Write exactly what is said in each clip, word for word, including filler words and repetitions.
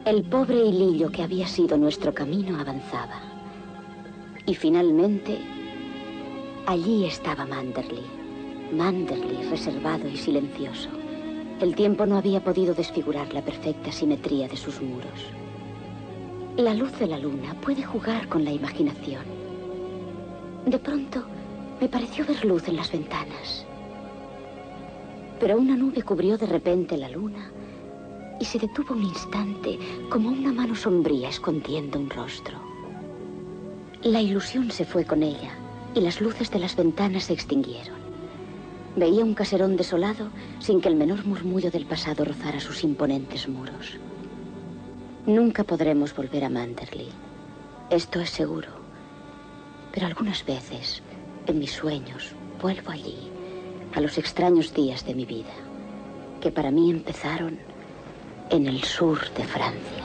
El pobre hilillo que había sido nuestro camino avanzaba. Y finalmente, allí estaba Manderley. Manderley, reservado y silencioso. El tiempo no había podido desfigurar la perfecta simetría de sus muros. La luz de la luna puede jugar con la imaginación. De pronto, me pareció ver luz en las ventanas. Pero una nube cubrió de repente la luna y se detuvo un instante como una mano sombría escondiendo un rostro. La ilusión se fue con ella y las luces de las ventanas se extinguieron. Veía un caserón desolado sin que el menor murmullo del pasado rozara sus imponentes muros. Nunca podremos volver a Manderley. Esto es seguro. Pero algunas veces, en mis sueños, vuelvo allí, a los extraños días de mi vida, que para mí empezaron en el sur de Francia.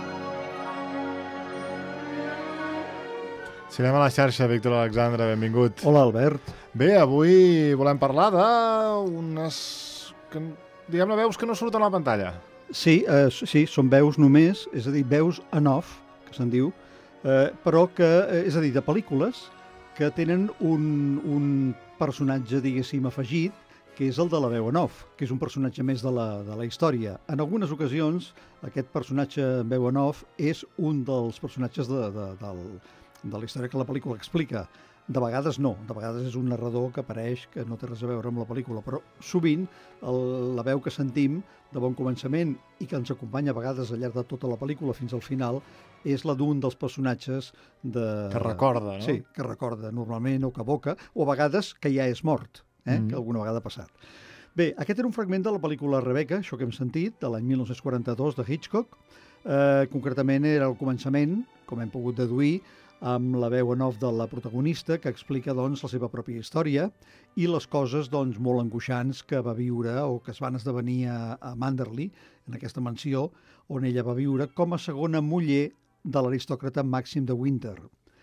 Cinema a la xarxa, Víctor Alexandre, benvingut. Hola, Albert. Bé, avui volem parlar d'unes, que, diguem-ne, veus que no surten a la pantalla. Sí, eh, sí, són veus només, és a dir, veus en off, que se'n diu, eh, però que, eh, és a dir, de pel·lícules que tenen un, un personatge, diguéssim, afegit, que és el de la veu en off, que és un personatge més de la, de la història. En algunes ocasions, aquest personatge en veu en off és un dels personatges de, de, del, de la història que la pel·lícula explica. De vegades no, de vegades és un narrador que apareix que no té res a veure amb la pel·lícula, però sovint el, la veu que sentim de bon començament i que ens acompanya a vegades al llarg de tota la pel·lícula fins al final és la d'un dels personatges de... Que recorda, no? Sí, que recorda normalment o que evoca, o a vegades que ja és mort, eh? Mm. Que alguna vegada ha passat. Bé, aquest era un fragment de la pel·lícula Rebecca, això que hem sentit, de l'any mil nou-cents quaranta-dos de Hitchcock. Eh, concretament era el començament, com hem pogut deduir, amb la veu en off de la protagonista que explica doncs, la seva pròpia història i les coses doncs, molt angoixants que va viure o que es van esdevenir a, a Manderley, en aquesta mansió on ella va viure com a segona muller de l'aristòcrata Màxim de Winter.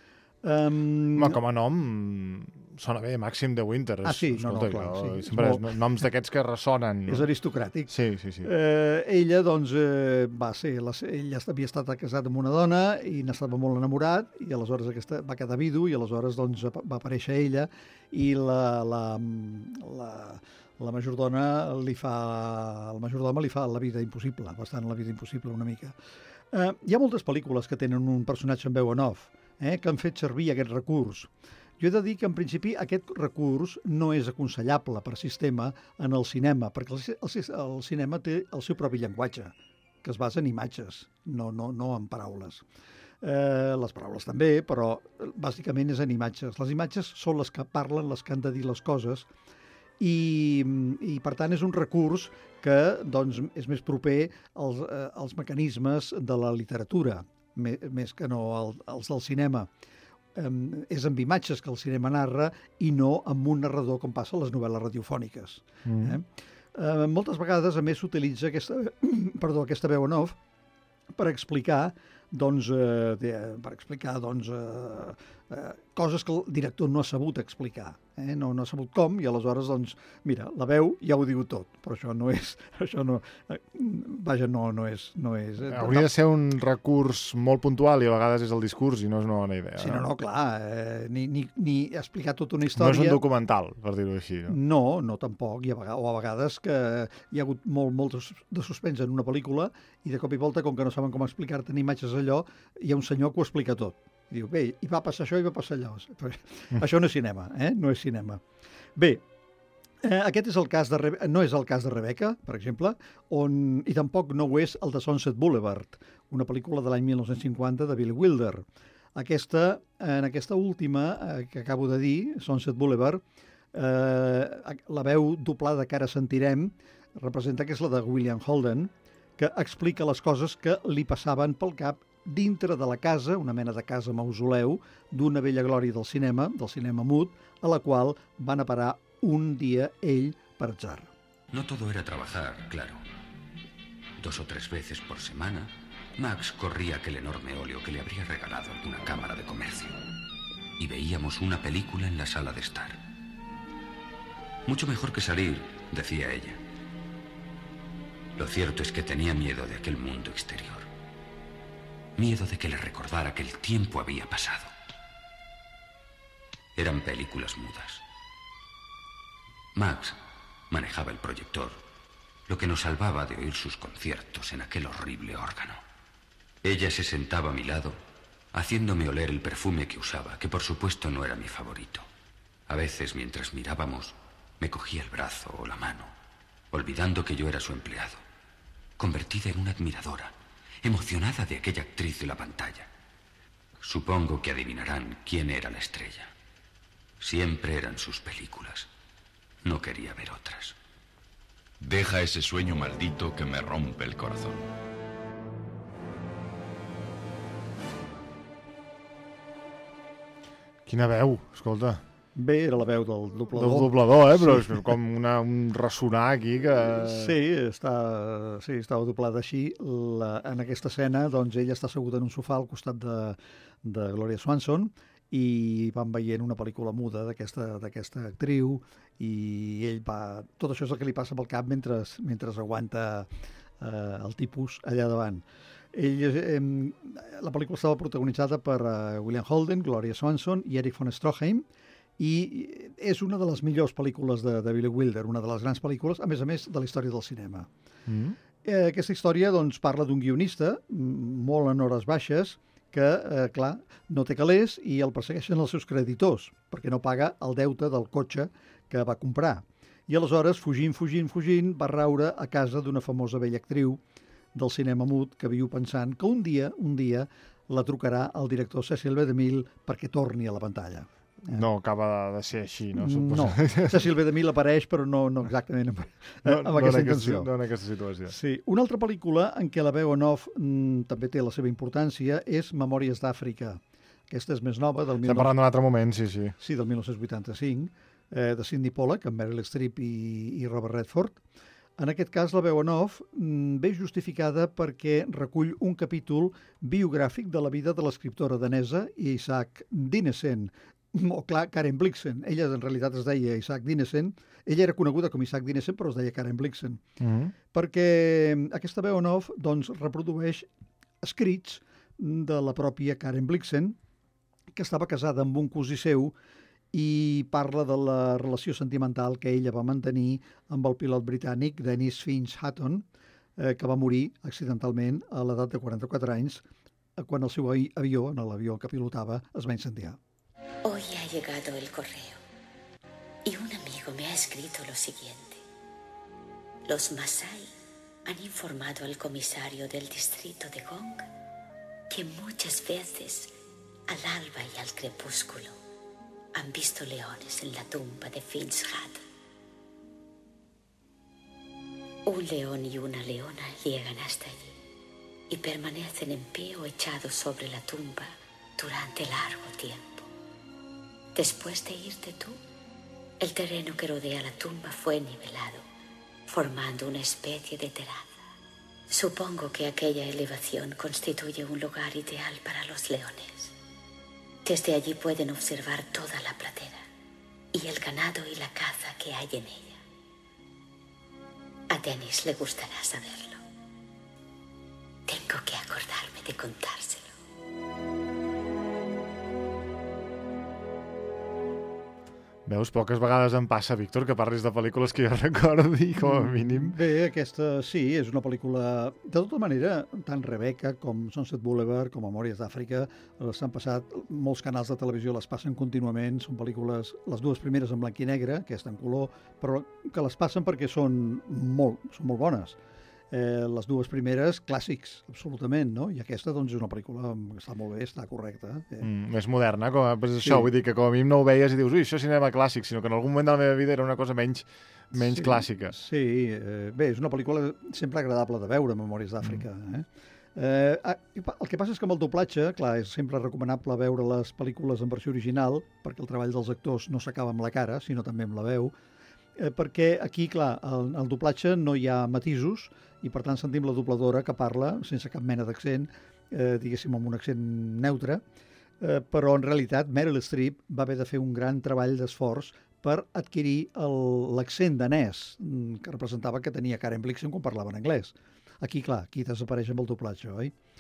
Um... Home, com a nom sona bé, Màxim de Winter. Ah, sí, Escolta, no, no, clar, jo, sí. sempre molt... és noms d'aquests que ressonen. No? És aristocràtic. Sí, sí, sí. Eh, ella, doncs, eh, va ser... La, ella havia estat casat amb una dona i n'estava molt enamorat i aleshores aquesta, va quedar vidu i aleshores doncs, va aparèixer ella i la, la, la, la majordona li fa... El majordoma li fa la vida impossible, bastant la vida impossible una mica. Eh, hi ha moltes pel·lícules que tenen un personatge en veu en off, eh, que han fet servir aquest recurs. Jo he de dir que, en principi, aquest recurs no és aconsellable per sistema en el cinema, perquè el, el, el cinema té el seu propi llenguatge, que es basa en imatges, no, no, no en paraules. Eh, les paraules també, però bàsicament és en imatges. Les imatges són les que parlen, les que han de dir les coses, i, i per tant és un recurs que doncs, és més proper als, eh, als mecanismes de la literatura, més, més que no al, als del cinema. Um, és amb imatges que el cinema narra i no amb un narrador com passa a les novel·les radiofòniques. Mm. Eh? Uh, moltes vegades, a més, s'utilitza aquesta, perdó, aquesta veu en off per explicar, doncs, eh, de, per explicar doncs, eh, eh, coses que el director no ha sabut explicar. Eh? No, no ha sabut com, i aleshores, doncs, mira, la veu ja ho diu tot, però això no és... Això no, eh, vaja, no, no és... No és eh, Hauria de ser un recurs molt puntual i a vegades és el discurs i no és una bona idea. Sí, no, no, clar, eh, ni, ni, ni explicar tota una història... No és un documental, per dir-ho així. No, no, no tampoc, i a vegades, o a vegades que hi ha hagut molt, molt de suspens en una pel·lícula i de cop i volta, com que no saben com explicar-te ni imatges allò, hi ha un senyor que ho explica tot. Diu, bé, i va passar això i va passar allò. Però mm. Això no és cinema, eh? No és cinema. Bé, eh, aquest és el cas de Rebe... no és el cas de Rebecca, per exemple, on... i tampoc no ho és el de Sunset Boulevard, una pel·lícula de l'any mil nou-cents cinquanta de Billy Wilder. Aquesta, en aquesta última eh, que acabo de dir, Sunset Boulevard, eh, la veu doblada que ara sentirem representa que és la de William Holden, que explica les coses que li passaven pel cap dintre de la casa, una mena de casa mausoleu, d'una vella glòria del cinema, del cinema mut, a la qual van a parar un dia ell per atzar. No todo era trabajar, claro. Dos o tres veces por semana, Max corría aquel enorme óleo que le habría regalado alguna cámara de comercio. Y veíamos una película en la sala de estar. Mucho mejor que salir, decía ella. Lo cierto es que tenía miedo de aquel mundo exterior. miedo de que le recordara que el tiempo había pasado. Eran películas mudas. Max manejaba el proyector, lo que nos salvaba de oír sus conciertos en aquel horrible órgano. Ella se sentaba a mi lado, haciéndome oler el perfume que usaba, que por supuesto no era mi favorito. A veces, mientras mirábamos, me cogía el brazo o la mano, olvidando que yo era su empleado, convertida en una admiradora, emocionada de aquella actriz de la pantalla. Supongo que adivinarán quién era la estrella. Siempre eran sus películas. No quería ver otras. Deja ese sueño maldito que me rompe el corazón. Quina veu, escolta. Bé, era la veu del doblador. Del doblador, eh? Però sí. És com una, un ressonar aquí que... Sí, està, sí, estava doblada així. La, en aquesta escena, doncs, ella està asseguda en un sofà al costat de, de Gloria Swanson i van veient una pel·lícula muda d'aquesta d'aquesta actriu i ell va... Tot això és el que li passa pel cap mentre, mentre aguanta eh, el tipus allà davant. Ell, eh, la pel·lícula estava protagonitzada per eh, William Holden, Gloria Swanson i Erich von Stroheim, i és una de les millors pel·lícules de, de Billy Wilder, una de les grans pel·lícules, a més a més, de la història del cinema. Mm. Eh, aquesta història doncs, parla d'un guionista, molt en hores baixes, que, eh, clar, no té calés i el persegueixen els seus creditors, perquè no paga el deute del cotxe que va comprar. I aleshores, fugint, fugint, fugint, va raure a casa d'una famosa vella actriu del cinema mut que viu pensant que un dia, un dia, la trucarà el director Cecil B. DeMille perquè torni a la pantalla. No acaba de ser així, no? No, Cecil B. DeMille apareix, però no, no exactament amb, no, amb no aquesta en intenció. Aquesta, no en aquesta situació. Sí. Una altra pel·lícula en què la veu en off mm, també té la seva importància és Memòries d'Àfrica. Aquesta és més nova, del... Estem parlant d'un altre moment, sí, sí. Sí, del mil nou-cents vuitanta-cinc, eh, de Sidney Pollack, amb Meryl Streep i, i Robert Redford. En aquest cas, la veu en off mm, ve justificada perquè recull un capítol biogràfic de la vida de l'escriptora danesa Isaac Dinesen, o clar, Karen Blixen. Ella en realitat es deia Isaac Dinesen. Ella era coneguda com Isaac Dinesen, però es deia Karen Blixen. Mm-hmm. Perquè aquesta veu en off doncs, reprodueix escrits de la pròpia Karen Blixen, que estava casada amb un cosí seu i parla de la relació sentimental que ella va mantenir amb el pilot britànic Dennis Finch Hatton, eh, que va morir accidentalment a l'edat de quaranta-quatre anys quan el seu avió, en l'avió que pilotava, es va incendiar. Hoy ha llegado el correo y un amigo me ha escrito lo siguiente. Los Masái han informado al comisario del distrito de Gong que muchas veces al alba y al crepúsculo han visto leones en la tumba de Finch Hatton. Un león y una leona llegan hasta allí y permanecen en pie o echados sobre la tumba durante largo tiempo. Después de irte tú, el terreno que rodea la tumba fue nivelado, formando una especie de terraza. Supongo que aquella elevación constituye un lugar ideal para los leones. Desde allí pueden observar toda la pradera y el ganado y la caza que hay en ella. A Dennis le gustará saberlo. Tengo que acordarme de contárselo. Veus, poques vegades em passa, Víctor, que parlis de pel·lícules que jo recordi, com a mínim. Bé, aquesta sí, és una pel·lícula... De tota manera, tant Rebecca com Sunset Boulevard, com Memòries d'Àfrica, s'han passat, molts canals de televisió les passen contínuament, són pel·lícules, les dues primeres en blanc i negre, aquesta en color, però que les passen perquè són molt, són molt bones. Eh, les dues primeres, clàssics, absolutament, no? I aquesta, doncs, és una pel·lícula que està molt bé, està correcta. Eh? Mm, més moderna, com a, pues Sí. això, vull dir que com a mi no ho veies i dius, ui, això és cinema clàssic, sinó que en algun moment de la meva vida era una cosa menys, menys Sí, clàssica. Sí, eh, bé, és una pel·lícula sempre agradable de veure, Memòries d'Àfrica. Eh? Eh, ah, i pa- el que passa és que amb el doblatge, clar, és sempre recomanable veure les pel·lícules en versió original, perquè el treball dels actors no s'acaba amb la cara, sinó també amb la veu, eh, perquè aquí, clar, el, el doblatge no hi ha matisos, i per tant sentim la dobladora que parla sense cap mena d'accent, eh, diguéssim amb un accent neutre, eh, però en realitat Meryl Streep va haver de fer un gran treball d'esforç per adquirir el- l'accent danès mm, que representava que tenia Karen Blixen quan parlava en anglès. Aquí, clar, aquí desapareix amb el doblatge, oi?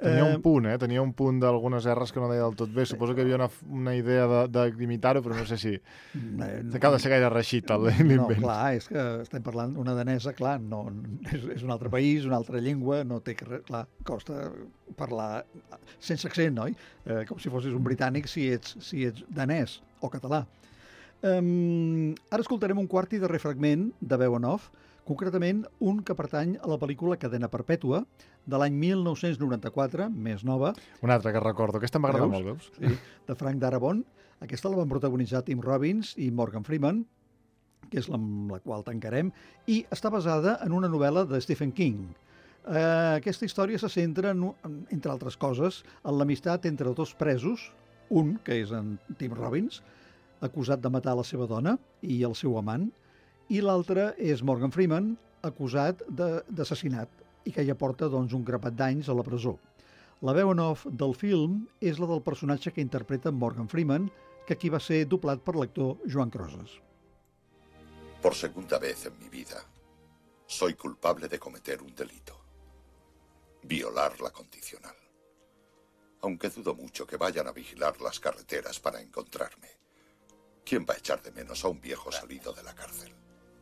Tenia un punt, eh? Tenia un punt d'algunes erres que no deia del tot bé. Suposo que hi havia una, una idea de, de d'imitar-ho, però no sé si... No, Acaba de ser gaire reixit l'invent. No, clar, és que estem parlant una danesa, clar, no, és, és un altre país, una altra llengua, no té que... Clar, costa parlar sense accent, oi? Eh, com si fossis un britànic si ets, si ets danès o català. Um, ara escoltarem un quart i darrer fragment de veu en off, concretament un que pertany a la pel·lícula Cadena Perpètua, de l'any mil nou-cents noranta-quatre, més nova. Una altra que recordo. Aquesta m'agrada molt, veus? Sí, de Frank Darabont. Aquesta la van protagonitzar Tim Robbins i Morgan Freeman, que és la, amb la qual tancarem, i està basada en una novel·la de Stephen King. Eh, aquesta història se centra, en, entre altres coses, en l'amistat entre dos presos, un, que és en Tim Robbins, acusat de matar la seva dona i el seu amant, i l'altre és Morgan Freeman, acusat d'assassinat, i que ja porta doncs, un grapat d'anys a la presó. La veu en off del film és la del personatge que interpreta Morgan Freeman, que aquí va ser doblat per l'actor Joan Crosas. Por segunda vez en mi vida, soy culpable de cometer un delito. Violar la condicional. Aunque dudo mucho que vayan a vigilar las carreteras para encontrarme. ¿Quién va a echar de menos a un viejo salido de la cárcel?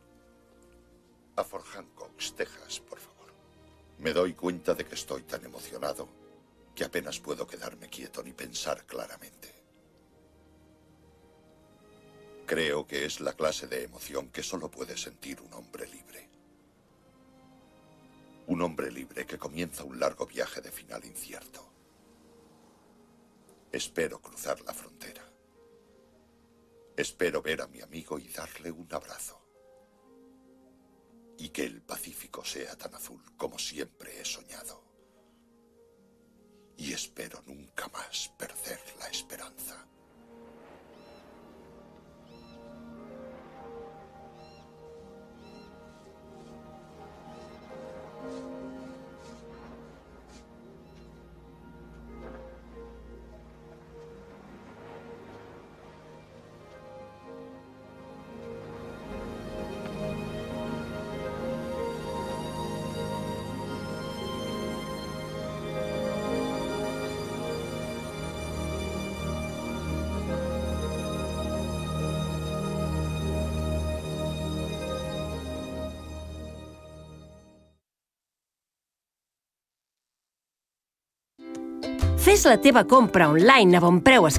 A Fort Hancock, Texas, por favor. Me doy cuenta de que estoy tan emocionado que apenas puedo quedarme quieto ni pensar claramente. Creo que es la clase de emoción que solo puede sentir un hombre libre. Un hombre libre que comienza un largo viaje de final incierto. Espero cruzar la frontera. Espero ver a mi amigo y darle un abrazo. Y que el Pacífico sea tan azul como siempre he soñado. Y espero nunca más perder la esperanza. Fes la teva compra online a Bonpreu